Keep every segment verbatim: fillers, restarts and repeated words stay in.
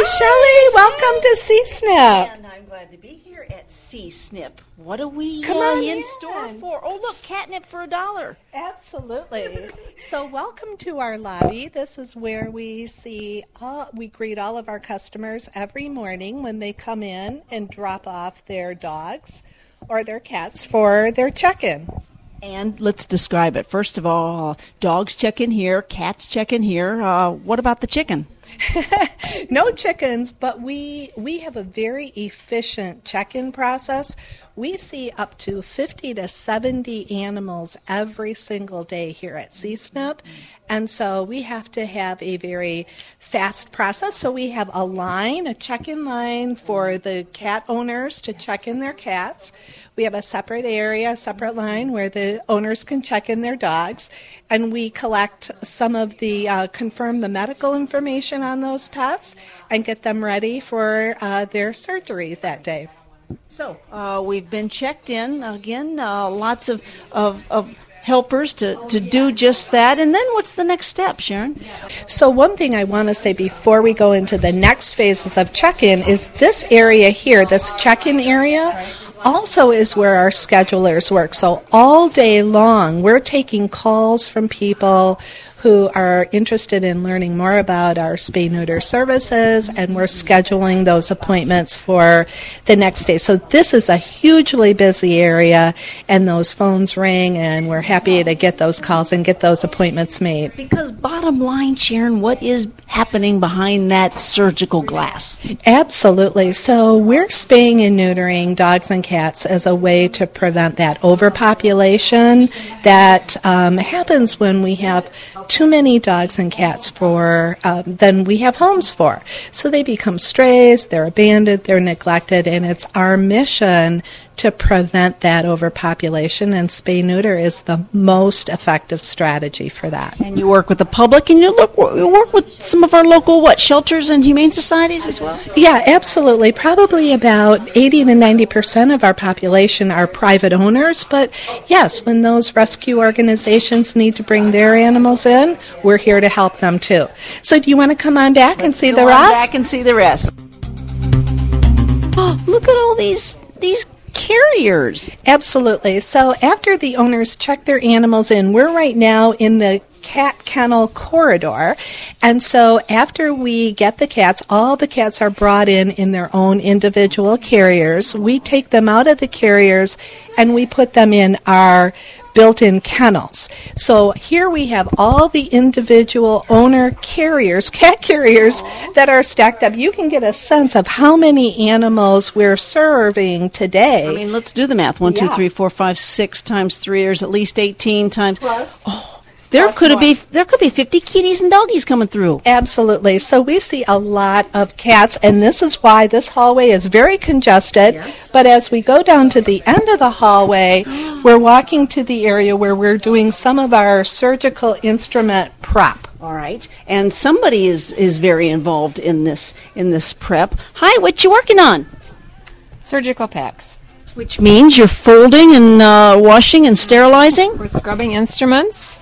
Shelley. Welcome to C-Snip. And I'm glad to be here at C-Snip. What are we Come uh, on in in. store for? Oh, look, catnip for a dollar. Absolutely. So welcome to our lobby. This is where we see, all, we greet all of our customers every morning when they come in and drop off their dogs or their cats for their check-in. And let's describe it. First of all, dogs check in here, cats check in here. Uh, what about the chicken? No chickens, but we we have a very efficient check-in process. We see up to fifty to seventy animals every single day here at C-Snip, and so we have to have a very fast process. So we have a line, a check-in line for the cat owners to check in their cats. We have a separate area, a separate line where the owners can check in their dogs, and we collect some of the, uh, confirm the medical information on those pets and get them ready for uh, their surgery that day. So uh, we've been checked in. Again, uh, lots of, of, of helpers to, to do just that. And then what's the next step, Sharon? So one thing I want to say before we go into the next phases of check-in is this area here, this check-in area, also is where our schedulers work. So all day long, we're taking calls from people who are interested in learning more about our spay-neuter services, and we're scheduling those appointments for the next day. So this is a hugely busy area, and those phones ring, and we're happy to get those calls and get those appointments made. Because bottom line, Sharon, what is happening behind that surgical glass? Absolutely. So we're spaying and neutering dogs and cats as a way to prevent that overpopulation that um, happens when we have too many dogs and cats for um, than we have homes for. So they become strays, they're abandoned, they're neglected, and it's our mission to prevent that overpopulation, and spay-neuter is the most effective strategy for that. And you work with the public, and you, look, you work with some of our local, what, shelters and humane societies as well? Yeah, absolutely. Probably about eighty to ninety percent of our population are private owners, but yes, when those rescue organizations need to bring their animals in, we're here to help them too. So do you want to come on back Let's and see go the on rest? back and see the rest. Oh, look at all these these carriers. Absolutely. So after the owners check their animals in, we're right now in the cat kennel corridor, and so after we get the cats, all the cats are brought in in their own individual carriers. We take them out of the carriers and we put them in our built-in kennels. So here we have all the individual owner carriers, cat carriers, that are stacked up. You can get a sense of how many animals we're serving today. I mean, let's do the math. One, Yeah. two, three, four, five, six times three. There's at least eighteen times. Plus. Oh, there Plus could more. be there could be fifty kitties and doggies coming through. Absolutely. So we see a lot of cats, and this is why this hallway is very congested. Yes. But as we go down to the end of the hallway, we're walking to the area where we're doing some of our surgical instrument prep. All right, and somebody is is very involved in this in this prep. Hi, what you working on? Surgical packs. Which means you're folding and uh, washing and sterilizing. We're scrubbing instruments,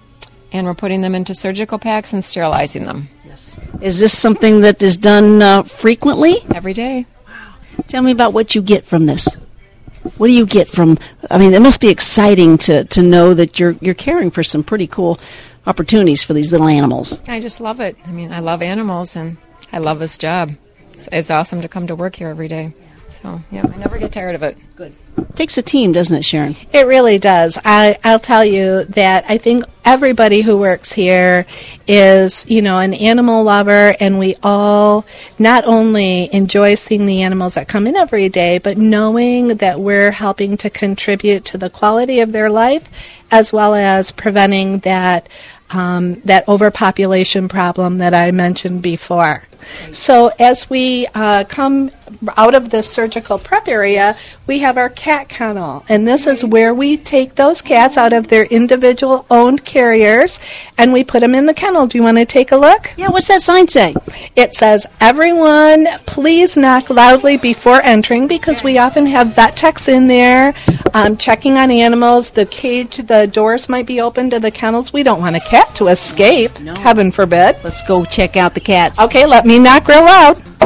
and we're putting them into surgical packs and sterilizing them Yes. Is this something that is done uh, frequently? every day. Tell me about what you get from this. What do you get from? I mean, it must be exciting to, to know that you're you're caring for some pretty cool opportunities for these little animals. I just love it. I mean, I love animals, and I love this job. It's, it's awesome to come to work here every day. So, yeah, I never get tired of it. Good. Takes a team, doesn't it, Sharon? It really does. I, I'll tell you that I think everybody who works here is, you know, an animal lover, and we all not only enjoy seeing the animals that come in every day, but knowing that we're helping to contribute to the quality of their life, as well as preventing that um, that overpopulation problem that I mentioned before. So as we uh, come out of this surgical prep area, we have our cat kennel, and this is where we take those cats out of their individual owned carriers and we put them in the kennel. Do you want to take a look? Yeah, what's that sign say? It says, "Everyone, please knock loudly before entering," because we often have vet techs in there um, checking on animals. The cage, the doors might be open to the kennels. We don't want a cat to escape, No. heaven forbid. Let's go check out the cats. Okay, let me knock real loud.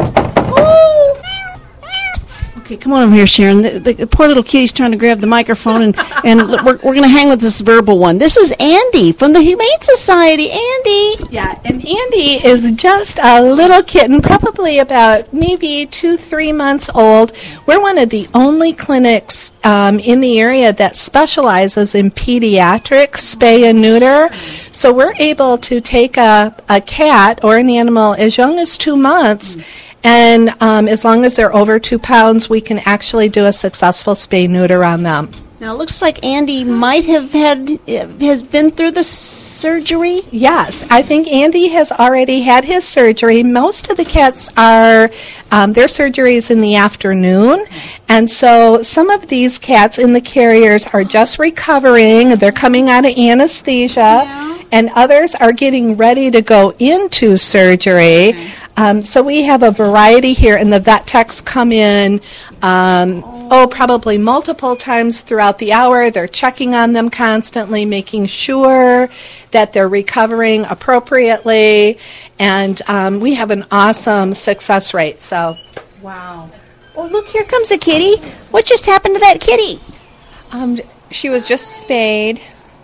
Woo! Okay, come on over here, Sharon. The, the, the poor little kitty's trying to grab the microphone, and, and we're, we're going to hang with this verbal one. This is Andy from the Humane Society. Andy! Yeah, and Andy is just a little kitten, probably about maybe two, three months old. We're one of the only clinics um, in the area that specializes in pediatric spay and neuter. So we're able to take a, a cat or an animal as young as two months, and um, as long as they're over two pounds, we can actually do a successful spay-neuter on them. Now, it looks like Andy might have had, has been through the surgery. Yes, I think Andy has already had his surgery. Most of the cats are, um, their surgery is in the afternoon. And so some of these cats in the carriers are just recovering. They're coming out of anesthesia. Yeah. And others are getting ready to go into surgery. Okay. Um, so we have a variety here, and the vet techs come in, um, oh, probably multiple times throughout the hour. They're checking on them constantly, making sure that they're recovering appropriately, and um, we have an awesome success rate. So, wow. Oh, look, here comes a kitty. What just happened to that kitty? Um, she was just spayed.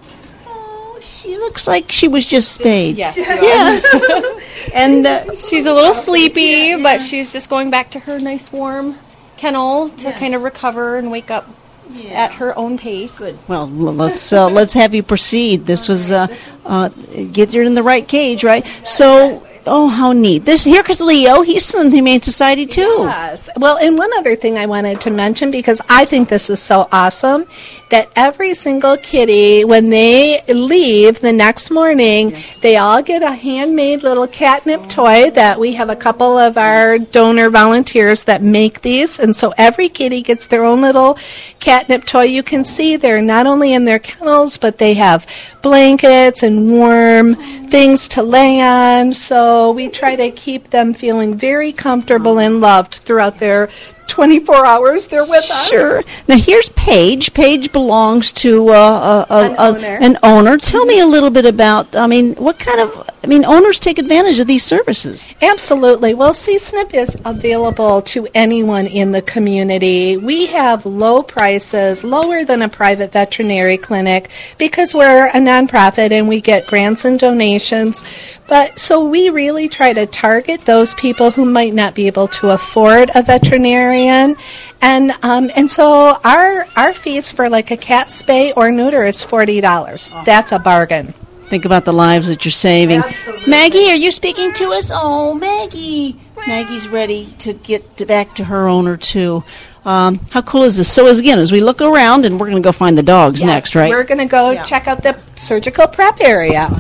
She looks like she was just spayed. Yes, she was. Yeah. And uh, she's a little sleepy, yeah. But she's just going back to her nice warm kennel to yes. kind of recover and wake up yeah. at her own pace. Good. Well, let's uh, let's have you proceed. This was uh, uh, get her in the right cage, right? So. Oh, how neat. This here comes Leo. He's from the Humane Society, too. Yes. Well, and one other thing I wanted to mention, because I think this is so awesome, that every single kitty, when they leave the next morning, yes. they all get a handmade little catnip toy that we have a couple of our donor volunteers that make these. And so every kitty gets their own little catnip toy. You can see they're not only in their kennels, but they have blankets and warm things to lay on. So we try to keep them feeling very comfortable and loved throughout their twenty-four hours they're with us. Sure. Now here's Paige. Paige belongs to uh, a, a, an, a, owner. an owner. Tell me a little bit about, I mean, what kind of, I mean, owners take advantage of these services. Absolutely. Well, C S N P is available to anyone in the community. We have low prices, lower than a private veterinary clinic, because we're a nonprofit and we get grants and donations. But so we really try to target those people who might not be able to afford a veterinarian. And um, and so our our fees for like a cat spay or neuter is forty dollars. Oh. That's a bargain. Think about the lives that you're saving. Absolutely. Maggie, are you speaking to us? Oh, Maggie. Maggie's ready to get to back to her owner, too. Um, how cool is this? So, as again, as we look around, and we're going to go find the dogs yes, next, right? We're going to go yeah. check out the surgical prep area.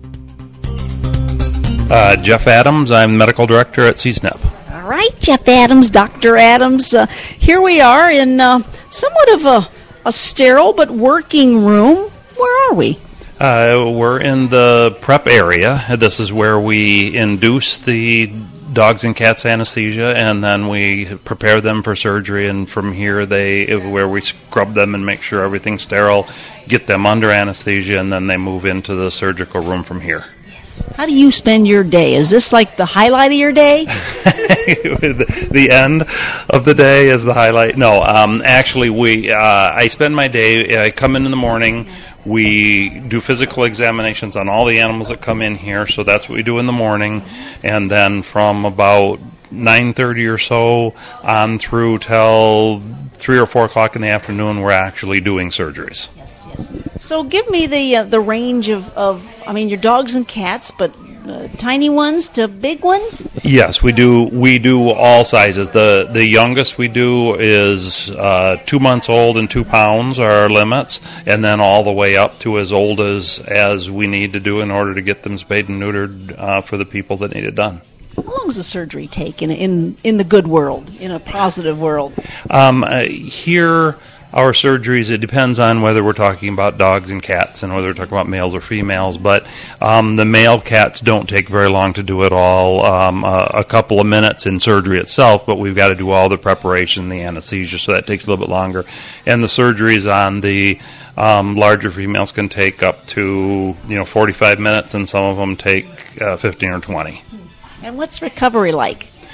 Uh, Jeff Adams, I'm medical director at C S N P. All right, Jeff Adams, Doctor Adams. Uh, here we are in uh, somewhat of a, a sterile but working room. Where are we? Uh, we're in the prep area. This is where we induce the dogs and cats anesthesia, and then we prepare them for surgery. And from here, they where we scrub them and make sure everything's sterile, get them under anesthesia, and then they move into the surgical room from here. How do you spend your day? Is this like the highlight of your day? The end of the day is the highlight. No, um, actually, we uh, I spend my day, I come in in the morning, we do physical examinations on all the animals that come in here, so that's what we do in the morning, and then from about nine thirty or so on through till three or four o'clock in the afternoon, we're actually doing surgeries. Yes, yes. So give me the uh, the range of, of, I mean, your dogs and cats, but uh, tiny ones to big ones? Yes, we do We do all sizes. The the youngest we do is uh, two months old and two pounds are our limits, and then all the way up to as old as, as we need to do in order to get them spayed and neutered uh, for the people that need it done. How long does the surgery take in in in the good world, in a positive world? Um, uh, here, our surgeries, it depends on whether we're talking about dogs and cats and whether we're talking about males or females, but um, the male cats don't take very long to do it all, um, uh, a couple of minutes in surgery itself, but we've got to do all the preparation, the anesthesia, so that takes a little bit longer. And the surgeries on the um, larger females can take up to, you know, forty-five minutes, and some of them take uh, fifteen or twenty. And what's recovery like?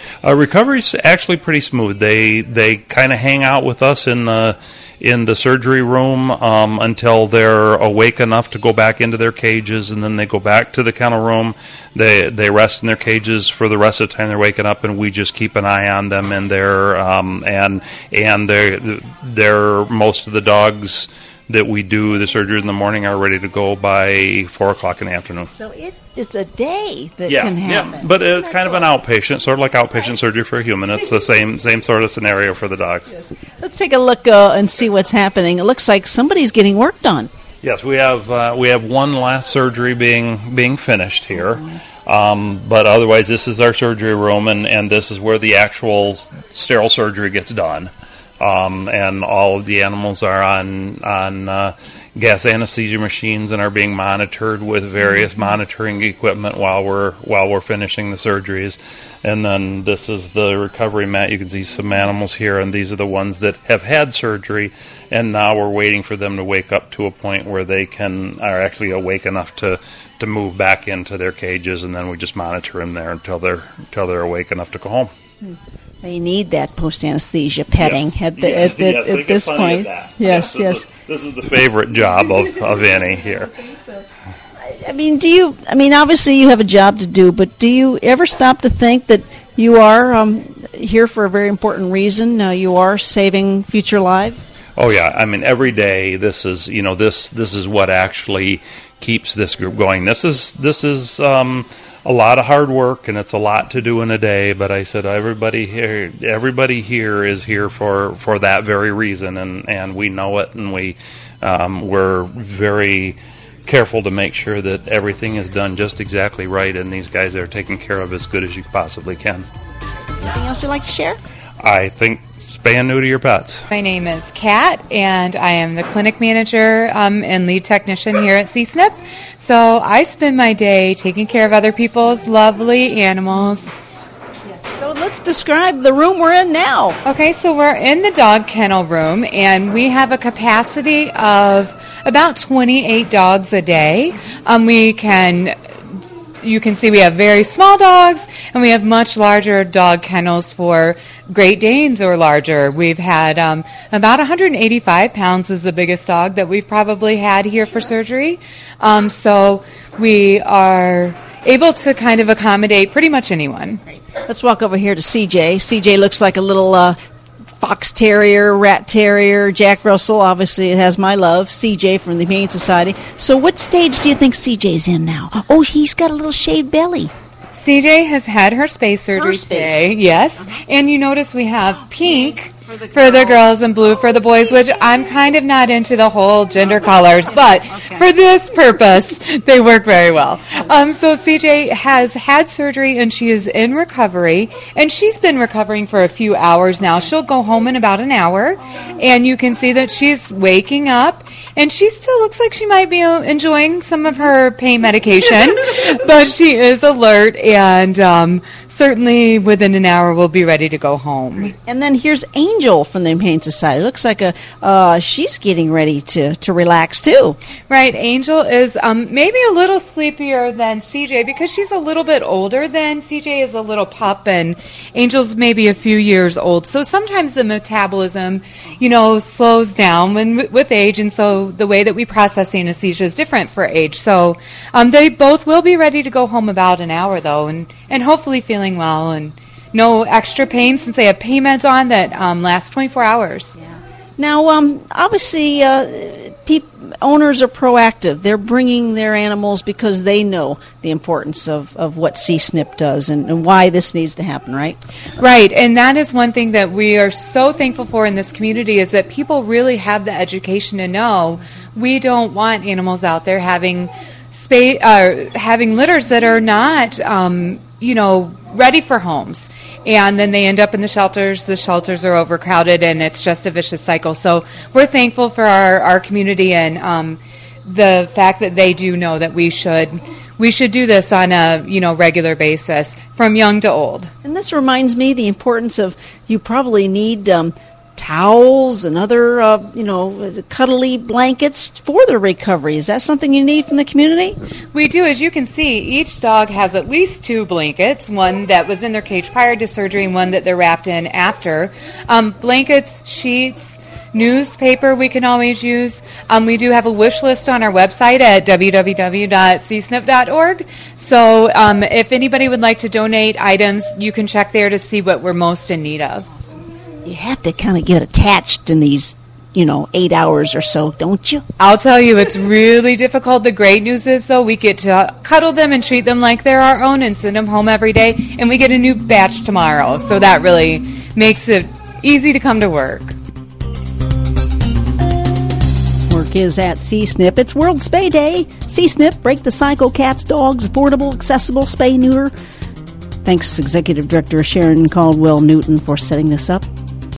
Uh, recovery's actually pretty smooth. They they kind of hang out with us in the in the surgery room um, until they're awake enough to go back into their cages, and then they go back to the kennel room. They they rest in their cages for the rest of the time they're waking up, and we just keep an eye on them in there. Um, and and they're, they're most of the dogs that we do the surgeries in the morning are ready to go by four o'clock in the afternoon. So it, it's a day that yeah, can happen. Yeah, but it's kind of an outpatient, sort of like outpatient surgery for a human. It's the same same sort of scenario for the dogs. Yes. Let's take a look uh, and see what's happening. It looks like somebody's getting work done. Yes, we have uh, we have one last surgery being being finished here. Um, but otherwise, this is our surgery room, and, and this is where the actual sterile surgery gets done. Um, and all of the animals are on on uh, gas anesthesia machines and are being monitored with various monitoring equipment while we're while we're finishing the surgeries. And then this is the recovery mat. You can see some animals here, and these are the ones that have had surgery, and now we're waiting for them to wake up to a point where they can are actually awake enough to, to move back into their cages, and then we just monitor them there until they're until they're awake enough to go home. They need that post-anesthesia petting yes. at, the, yes. at, the, yes, at this point. Yes, yes, yes. yes. This is the favorite job of, of Annie here. I mean, do you, I mean, obviously you have a job to do, but do you ever stop to think that you are um, here for a very important reason? Uh, you are saving future lives? Oh, yeah. I mean, every day this is, you know, this this is what actually keeps this group going. This is, this is, um, a lot of hard work, and it's a lot to do in a day, but I said everybody here everybody here is here for, for that very reason, and, and we know it, and we, um, we're very careful to make sure that everything is done just exactly right, and these guys are taken care of as good as you possibly can. Anything else you'd like to share? I think spay and neuter your pets. My name is Kat, and I am the clinic manager um, and lead technician here at C S N P. So I spend my day taking care of other people's lovely animals. So let's describe the room we're in now. Okay, so we're in the dog kennel room, and we have a capacity of about twenty-eight dogs a day. Um, we can... You can see we have very small dogs, and we have much larger dog kennels for Great Danes or larger. We've had um, about one hundred eighty-five pounds is the biggest dog that we've probably had here for surgery. Um, so we are able to kind of accommodate pretty much anyone. Let's walk over here to C J. C J looks like a little uh, fox terrier, rat terrier. Jack Russell, obviously, it has my love. C J from the Humane Society. So what stage do you think C J's in now? Oh, he's got a little shaved belly. C J has had her space surgery Her space. today, yes. And you notice we have pink for the, for the girls and blue for the boys, which I'm kind of not into the whole gender colors, but Okay. for this purpose, they work very well. Um, so C J has had surgery, and she is in recovery, and she's been recovering for a few hours now. She'll go home in about an hour, and you can see that she's waking up, and she still looks like she might be uh, enjoying some of her pain medication, but she is alert, and um, certainly within an hour will be ready to go home. And then here's Angel from the Humane Society. Looks like a uh, she's getting ready to, to relax, too. Right, Angel is um, maybe a little sleepier than C J because she's a little bit older than C J is a little pup, and Angel's maybe a few years old. So sometimes the metabolism, you know, slows down when, with age, and so the way that we process anesthesia is different for age. So um, they both will be ready to go home about an hour, though, and, and hopefully feeling well and no extra pain since they have pain meds on that um, last twenty-four hours. Now, um, obviously, uh, peop- owners are proactive. They're bringing their animals because they know the importance of, of what C S N P does and, and why this needs to happen, right? Right, and that is one thing that we are so thankful for in this community is that people really have the education to know we don't want animals out there having spa- uh, having litters that are not, um, you know, ready for homes. And then they end up in the shelters. The shelters are overcrowded, and it's just a vicious cycle. So we're thankful for our, our community and um, the fact that they do know that we should we should do this on a you know regular basis from young to old. And this reminds me the importance of you probably need um, towels and other, uh, you know, cuddly blankets for their recovery. Is that something you need from the community? We do. As you can see, each dog has at least two blankets, one that was in their cage prior to surgery and one that they're wrapped in after. Um, blankets, sheets, newspaper we can always use. Um, we do have a wish list on our website at w w w dot c snip dot org. So um, if anybody would like to donate items, you can check there to see what we're most in need of. You have to kind of get attached in these, you know, eight hours or so, don't you? I'll tell you, it's really difficult. The great news is, though, we get to cuddle them and treat them like they're our own and send them home every day, and we get a new batch tomorrow. So that really makes it easy to come to work. Work is at C S N P. It's World Spay Day. C S N P, break the cycle, cats, dogs, affordable, accessible, spay, neuter. Thanks, Executive Director Sharon Caldwell Newton, for setting this up.